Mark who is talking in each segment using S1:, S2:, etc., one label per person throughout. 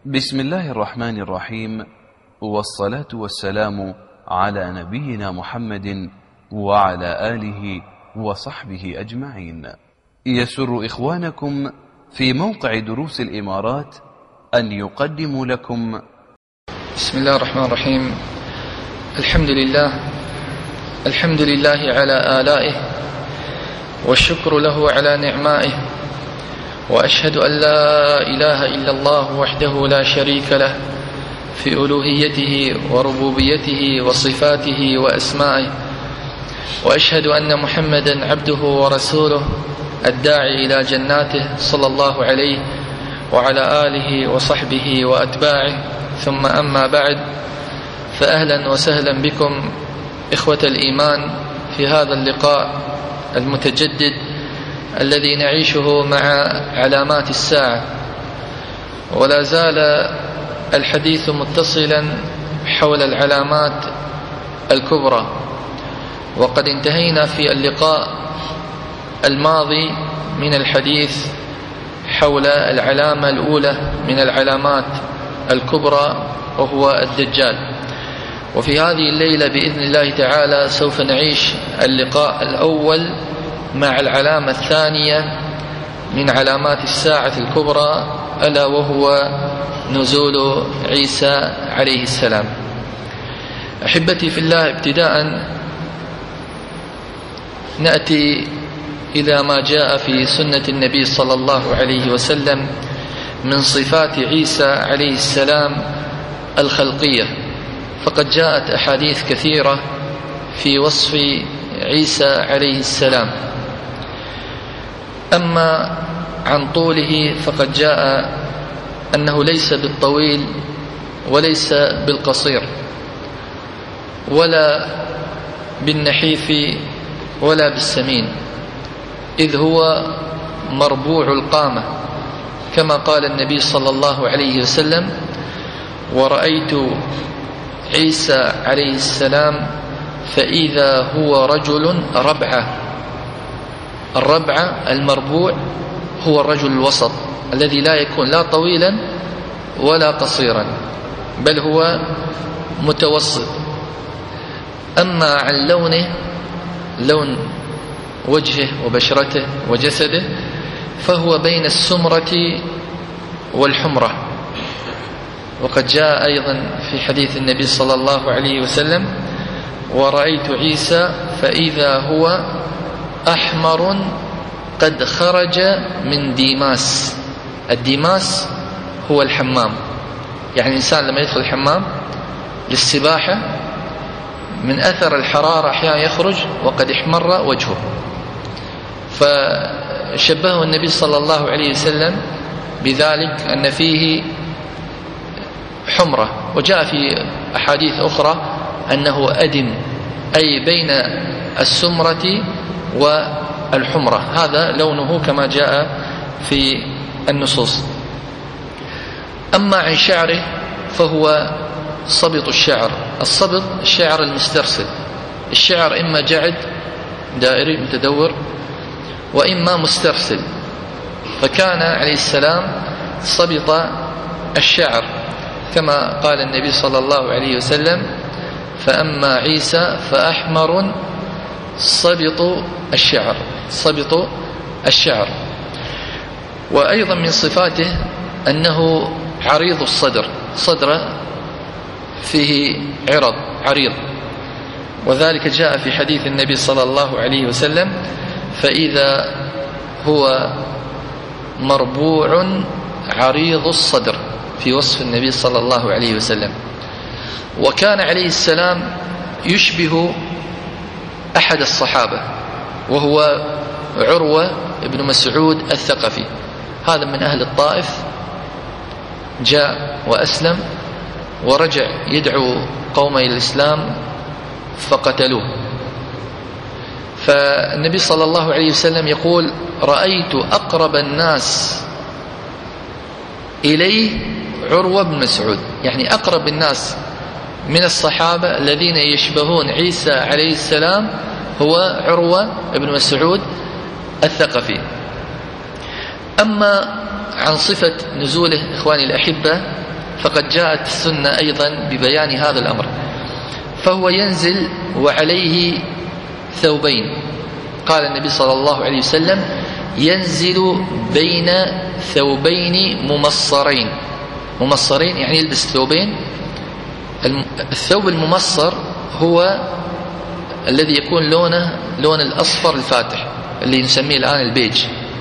S1: بسم الله الرحمن الرحيم، والصلاة والسلام على نبينا محمد وعلى آله وصحبه أجمعين. يسر إخوانكم في موقع دروس الإمارات أن يقدموا لكم
S2: بسم الله الرحمن الرحيم. الحمد لله على آلائه، والشكر له على نعمائه، وأشهد أن لا إله إلا الله وحده لا شريك له في ألوهيته وربوبيته وصفاته وأسمائه، وأشهد أن محمدا عبده ورسوله الداعي إلى جناته صلى الله عليه وعلى آله وصحبه وأتباعه، ثم أما بعد، فأهلا وسهلا بكم إخوة الإيمان في هذا اللقاء المتجدد الذي نعيشه مع علامات الساعة. ولا زال الحديث متصلا حول العلامات الكبرى، وقد انتهينا في اللقاء الماضي من الحديث حول العلامة الأولى من العلامات الكبرى، وهو الدجال. وفي هذه الليلة بإذن الله تعالى سوف نعيش اللقاء الأول مع العلامة الثانية من علامات الساعة الكبرى، ألا وهو نزول عيسى عليه السلام. أحبتي في الله، ابتداء نأتي إلى ما جاء في سنة النبي صلى الله عليه وسلم من صفات عيسى عليه السلام الخلقية، فقد جاءت أحاديث كثيرة في وصف عيسى عليه السلام. أما عن طوله فقد جاء أنه ليس بالطويل وليس بالقصير ولا بالنحيف ولا بالسمين، إذ هو مربوع القامة، كما قال النبي صلى الله عليه وسلم: ورأيت عيسى عليه السلام فإذا هو رجل ربعة. الربعة المربوع هو الرجل الوسط الذي لا يكون لا طويلا ولا قصيرا، بل هو متوسط. أما عن لونه، لون وجهه وبشرته وجسده، فهو بين السمرة والحمرة. وقد جاء أيضا في حديث النبي صلى الله عليه وسلم: ورأيت عيسى فإذا هو أحمر قد خرج من ديماس. الديماس هو الحمام، يعني الإنسان لما يدخل الحمام للسباحة من أثر الحرارة أحيانا يخرج وقد احمر وجهه، فشبهه النبي صلى الله عليه وسلم بذلك أن فيه حمرة. وجاء في أحاديث أخرى أنه أدم، أي بين السمرة والحمرة، هذا لونه كما جاء في النصوص. أما عن شعره فهو صبط الشعر. الصبط الشعر المسترسل. الشعر إما جعد دائري متدور، وإما مسترسل، فكان عليه السلام صبط الشعر، كما قال النبي صلى الله عليه وسلم: فأما عيسى فأحمر صبط الشعر. صبط الشعر. وأيضا من صفاته أنه عريض الصدر، صدره فيه عريض، وذلك جاء في حديث النبي صلى الله عليه وسلم: فإذا هو مربوع عريض الصدر، في وصف النبي صلى الله عليه وسلم. وكان عليه السلام يشبه أحد الصحابة، وهو عروة بن مسعود الثقفي. هذا من أهل الطائف، جاء وأسلم ورجع يدعو قومه إلى الإسلام فقتلوه. فالنبي صلى الله عليه وسلم يقول: رأيت أقرب الناس إليه عروة بن مسعود، يعني أقرب الناس من الصحابة الذين يشبهون عيسى عليه السلام هو عروة بن مسعود الثقفي. أما عن صفة نزوله إخواني الأحبة، فقد جاءت السنة أيضا ببيان هذا الأمر. فهو ينزل وعليه ثوبين. قال النبي صلى الله عليه وسلم: ينزل بين ثوبين ممصرين. ممصرين يعني يلبس ثوبين. الثوب الممصر هو الذي يكون لونه لون الأصفر الفاتح، اللي نسميه الآن البيج،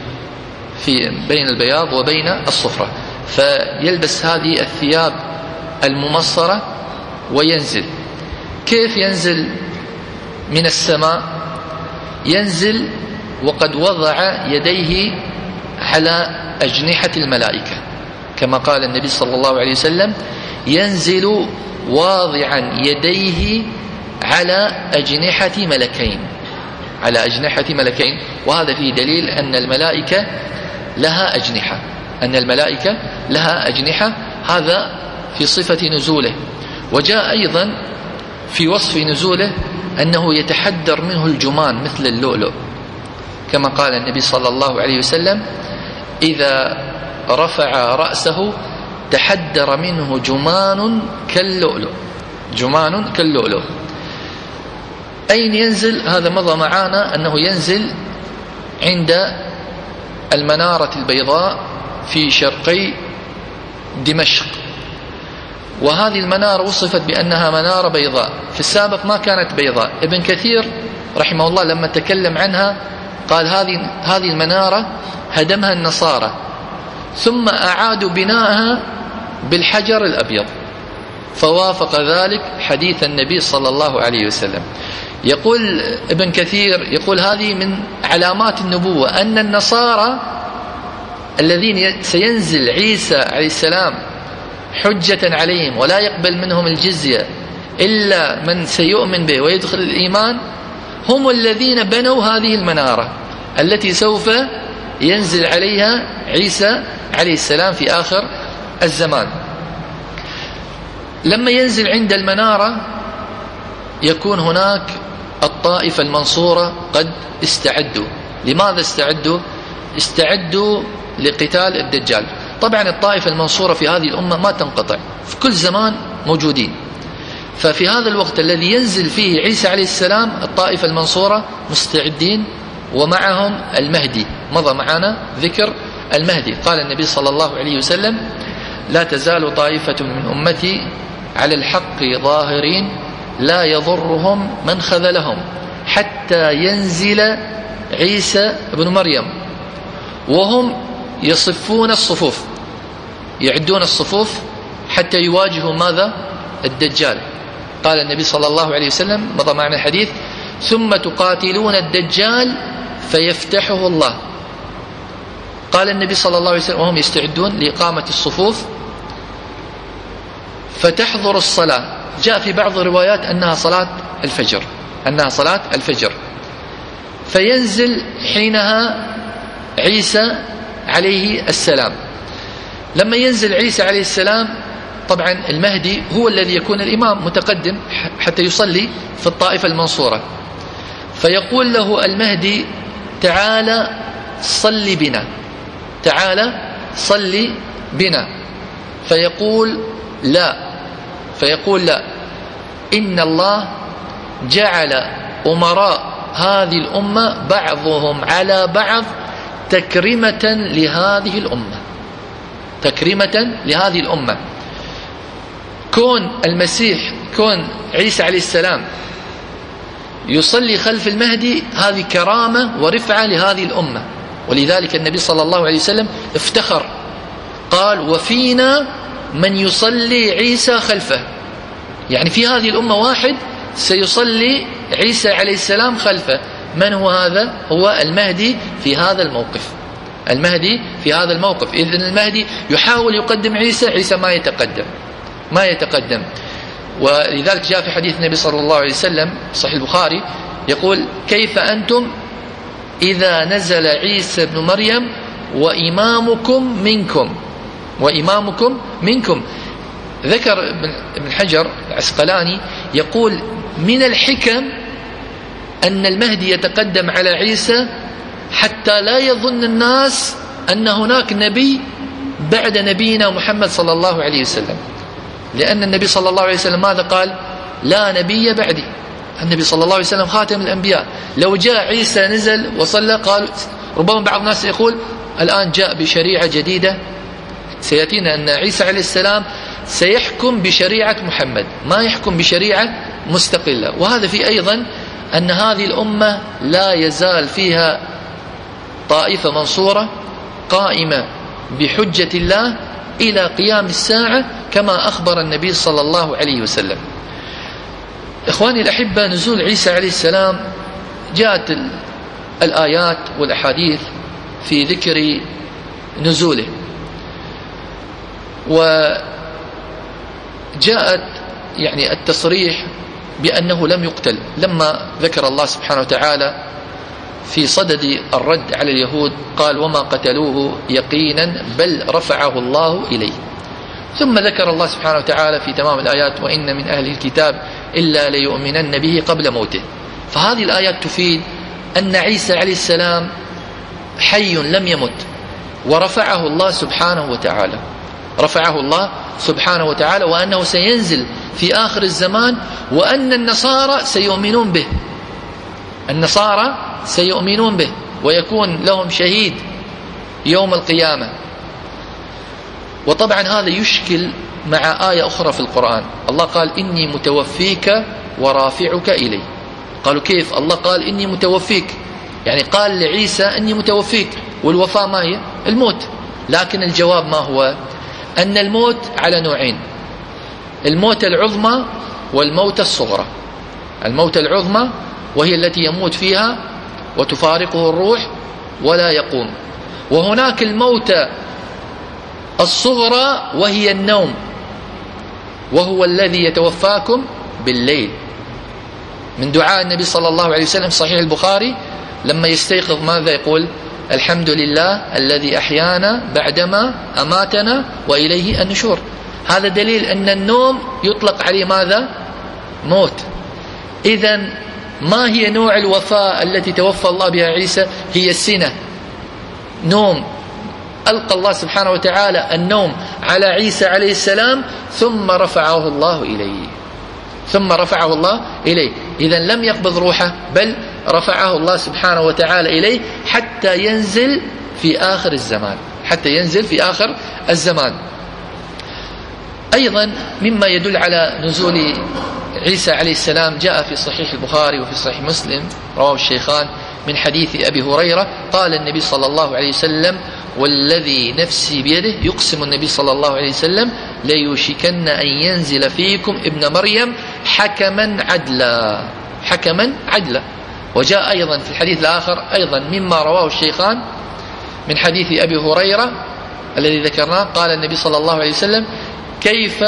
S2: في بين البياض وبين الصفرة. فيلبس هذه الثياب الممصرة وينزل. كيف ينزل من السماء؟ ينزل وقد وضع يديه على أجنحة الملائكة، كما قال النبي صلى الله عليه وسلم: ينزل واضعا يديه على أجنحة ملكين، على أجنحة ملكين. وهذا فيه دليل أن الملائكة لها أجنحة، أن الملائكة لها أجنحة. هذا في صفة نزوله. وجاء أيضا في وصف نزوله أنه يتحدر منه الجمان مثل اللؤلؤ، كما قال النبي صلى الله عليه وسلم: إذا رفع رأسه تحدر منه جمان كاللؤلؤ. جمان كاللؤلؤ. أين ينزل؟ هذا مضى معنا أنه ينزل عند المنارة البيضاء في شرقي دمشق. وهذه المنارة وصفت بأنها منارة بيضاء، في السابق ما كانت بيضاء. ابن كثير رحمه الله لما تكلم عنها قال: هذه المنارة هدمها النصارى ثم أعادوا بناءها بالحجر الأبيض، فوافق ذلك حديث النبي صلى الله عليه وسلم. يقول ابن كثير، يقول: هذه من علامات النبوة، أن النصارى الذين سينزل عيسى عليه السلام حجة عليهم ولا يقبل منهم الجزية إلا من سيؤمن به ويدخل الإيمان، هم الذين بنوا هذه المنارة التي سوف ينزل عليها عيسى عليه السلام في آخر الزمان. لما ينزل عند المنارة يكون هناك الطائفة المنصورة قد استعدوا. لماذا استعدوا؟ استعدوا لقتال الدجال. طبعا الطائفة المنصورة في هذه الأمة ما تنقطع، في كل زمان موجودين. ففي هذا الوقت الذي ينزل فيه عيسى عليه السلام الطائفة المنصورة مستعدين، ومعهم المهدي. مضى معنا ذكر المهدي. قال النبي صلى الله عليه وسلم: لا تزال طائفة من أمتي على الحق ظاهرين لا يضرهم من خذلهم حتى ينزل عيسى بن مريم. وهم يصفون الصفوف، يعدون الصفوف حتى يواجهوا ماذا؟ الدجال. قال النبي صلى الله عليه وسلم، مضى معنا الحديث: ثم تقاتلون الدجال فيفتحه الله. قال النبي صلى الله عليه وسلم وهم يستعدون لإقامة الصفوف: فتحضر الصلاة. جاء في بعض الروايات أنها صلاة الفجر، أنها صلاة الفجر. فينزل حينها عيسى عليه السلام. لما ينزل عيسى عليه السلام طبعا المهدي هو الذي يكون الإمام متقدم حتى يصلي في الطائفة المنصورة. فيقول له المهدي: تعال صل بنا، تعال صل بنا. فيقول: لا. فيقول: لا، إن الله جعل أمراء هذه الأمة بعضهم على بعض تكريمة لهذه الأمة، تكريمة لهذه الأمة. كون المسيح، كون عيسى عليه السلام يصلي خلف المهدي، هذه كرامة ورفعة لهذه الأمة. ولذلك النبي صلى الله عليه وسلم افتخر، قال: وفينا من يصلي عيسى خلفه. يعني في هذه الأمة واحد سيصلي عيسى عليه السلام خلفه. من هو هذا؟ هو المهدي في هذا الموقف. المهدي في هذا الموقف. إذن المهدي يحاول يقدم عيسى، عيسى ما يتقدم، ما يتقدم. ولذلك جاء في حديث النبي صلى الله عليه وسلم صحيح البخاري يقول: كيف أنتم إذا نزل عيسى بن مريم وإمامكم منكم، وإمامكم منكم. ذكر ابن حجر العسقلاني يقول: من الحكم أن المهدي يتقدم على عيسى حتى لا يظن الناس أن هناك نبي بعد نبينا محمد صلى الله عليه وسلم، لأن النبي صلى الله عليه وسلم ماذا قال؟ لا نبي بعدي. النبي صلى الله عليه وسلم خاتم الأنبياء. لو جاء عيسى نزل وصلى، قال ربما بعض الناس يقول الآن جاء بشريعة جديدة، سيأتينا أن عيسى عليه السلام سيحكم بشريعة محمد، ما يحكم بشريعة مستقلة. وهذا في أيضا أن هذه الأمة لا يزال فيها طائفة منصورة قائمة بحجة الله إلى قيام الساعة كما أخبر النبي صلى الله عليه وسلم. إخواني الأحبة، نزول عيسى عليه السلام جاءت الآيات والأحاديث في ذكر نزوله، وجاءت يعني التصريح بأنه لم يقتل، لما ذكر الله سبحانه وتعالى في صدد الرد على اليهود قال وما قتلوه يقينا بل رفعه الله إليه. ثم ذكر الله سبحانه وتعالى في تمام الآيات وإن من أهل الكتاب إلا ليؤمنن به قبل موته. فهذه الآيات تفيد أن عيسى عليه السلام حي لم يمت، ورفعه الله سبحانه وتعالى، رفعه الله سبحانه وتعالى، وأنه سينزل في آخر الزمان، وأن النصارى سيؤمنون به، النصارى سيؤمنون به ويكون لهم شهيد يوم القيامة. وطبعا هذا يشكل مع آية أخرى في القرآن، الله قال إني متوفيك ورافعك إلي. قالوا كيف؟ الله قال إني متوفيك، يعني قال لعيسى إني متوفيك، والوفاة ما هي؟ الموت. لكن الجواب ما هو؟ أن الموت على نوعين، الموت العظمى والموت الصغرى. الموت العظمى وهي التي يموت فيها وتفارقه الروح ولا يقوم، وهناك الموت الصغرى وهي النوم، وهو الذي يتوفاكم بالليل. من دعاء النبي صلى الله عليه وسلم صحيح البخاري لما يستيقظ ماذا يقول؟ الحمد لله الذي أحيانا بعدما أماتنا وإليه النشور. هذا دليل أن النوم يطلق عليه ماذا؟ موت. إذن ما هي نوع الوفاة التي توفى الله بها عيسى؟ هي السنة، نوم. ألقى الله سبحانه وتعالى النوم على عيسى عليه السلام ثم رفعه الله إليه، ثم رفعه الله إليه. إذن لم يقبض روحه بل رفعه الله سبحانه وتعالى إليه حتى ينزل في آخر الزمان، حتى ينزل في آخر الزمان. أيضا مما يدل على نزول عيسى عليه السلام جاء في صحيح البخاري وفي صحيح مسلم رواه الشيخان من حديث أبي هريرة قال النبي صلى الله عليه وسلم والذي نفسي بيده، يقسم النبي صلى الله عليه وسلم ليوشكن أن ينزل فيكم ابن مريم حكما عدلا، حكما عدلا. وجاء أيضا في الحديث الآخر أيضا مما رواه الشيخان من حديث أبي هريرة الذي ذكرناه قال النبي صلى الله عليه وسلم كيف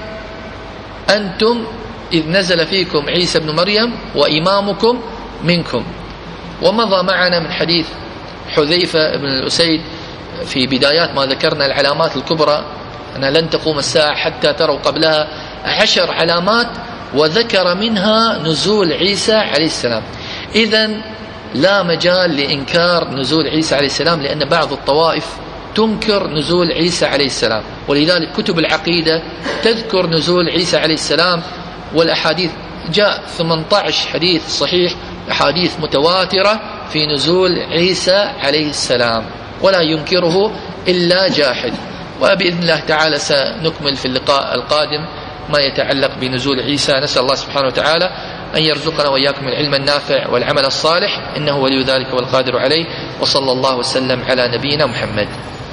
S2: أنتم إذ نزل فيكم عيسى بن مريم وإمامكم منكم. ومضى معنا من حديث حذيفة بن الأسيد في بدايات ما ذكرنا العلامات الكبرى أنها لن تقوم الساعة حتى تروا قبلها 10 علامات، وذكر منها نزول عيسى عليه السلام. إذن لا مجال لإنكار نزول عيسى عليه السلام، لأن بعض الطوائف تنكر نزول عيسى عليه السلام، ولذلك كتب العقيدة تذكر نزول عيسى عليه السلام. والأحاديث جاء 18 حديث صحيح، أحاديث متواترة في نزول عيسى عليه السلام، ولا ينكره إلا جاحد. وبإذن الله تعالى سنكمل في اللقاء القادم ما يتعلق بنزول عيسى. نسأل الله سبحانه وتعالى أن يرزقنا وإياكم العلم النافع والعمل الصالح، إنه ولي ذلك والقادر عليه. وصلى الله وسلم على نبينا محمد.